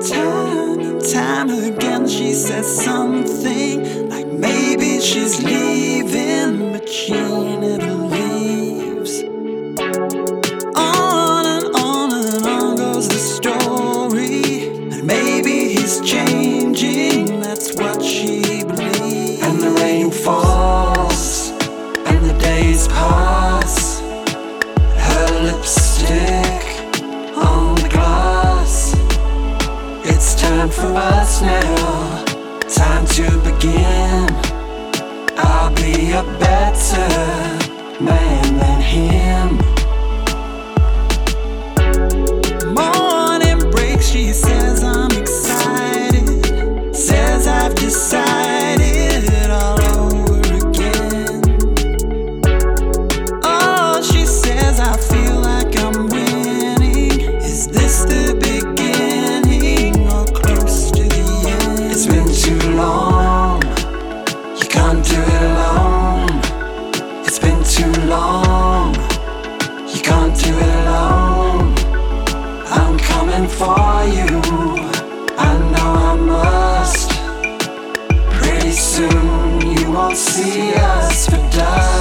Time and time again she says something like maybe she's leaving, but she never leaves. On and on goes the story, and maybe he's changing, that's what she believes. And the rain falls, and the days pass, her lipstick on the glass. It's time for us now, time to begin. I'll be a better man than him. Morning breaks, she says I'm excited, says I've decided all over again. Oh, she says I feel like I'm winning. Is this the beginning or close to the end? It's been too long, you can't do it alone. It's been too long, you can't do it alone. I'm coming for you, I know I must. Pretty soon you won't see us for dust.